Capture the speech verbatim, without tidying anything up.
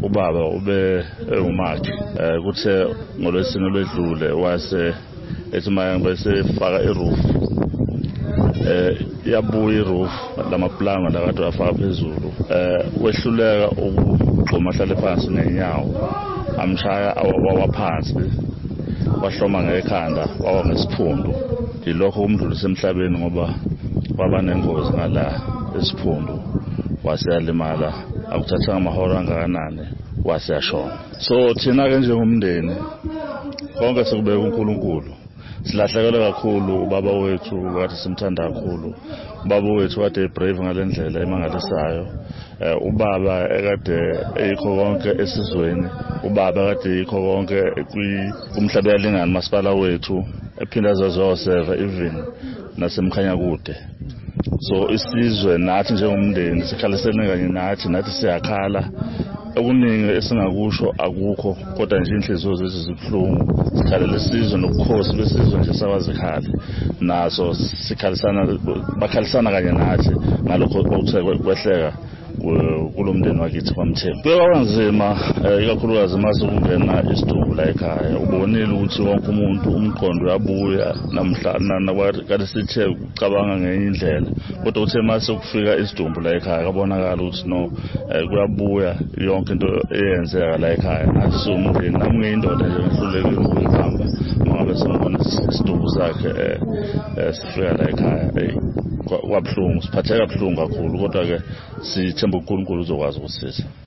ubaba ube umakhe kuthe ngolwesine lwedlule wase ethi manje bese faka iroof eh yabuya iroof lamaplanga la kade wafaka phezulu eh wehluleka ukugxuma hlale phansi nenyawo amshaya awaphansi wahloma ngekhanda wawa ngesiphundu ilokho umdlulise emhlabeni ngoba waba nengozi ngala esiphundu waseyalimala akuthatha amahora angakanani waseyashona. So thina ke njengomndeni konke sikubeka uNkulunkulu silahlekelwe kakhulu ubaba wethu kade simthanda kakhulu ubaba wethu kade brave ngalendlela emangalisayo ubaba ekade eyikho konke esizweni ubaba kade eyikho konke kumhlaba yalingana masipala wethu ephinda zozoseva even nasemkhanya kude. So isizwe nathi njengomndeni sikhalisene kanye nathi nathi siyakhala okuningi esingakusho akukho kodwa nje inhliziyo zethu zibuhlungu sikhalela isizwe nobukhosi besizwe nje sabazikhali naso sikhalisana bakhalisana kanye nathi ngalokho okuthe kwehleka kulomndeni wakithi kwaMthembu. Kwekanzima ikakhulukazi mase kungena isidumbu la ekhaya ubonile ukuthi wonke umuntu umqondo uyabuya namhla kade sithe ucabanga ngenye indlela kodwa uthe mase kufika isidumbu la ekhaya kabonakala ukuthi no kuyabuya yonke into eyenzeka la ekhaya nathi somndeni nami ngiyindoda nje ngihlulekile ukuhamba ngoba sengibona isidumbu sakhe sifika la ekhaya kwabhlungu siphatheka kabuhlungu kakhulu kodwa ke sithemba uNkulunkulu uzokwazi ukusisiza.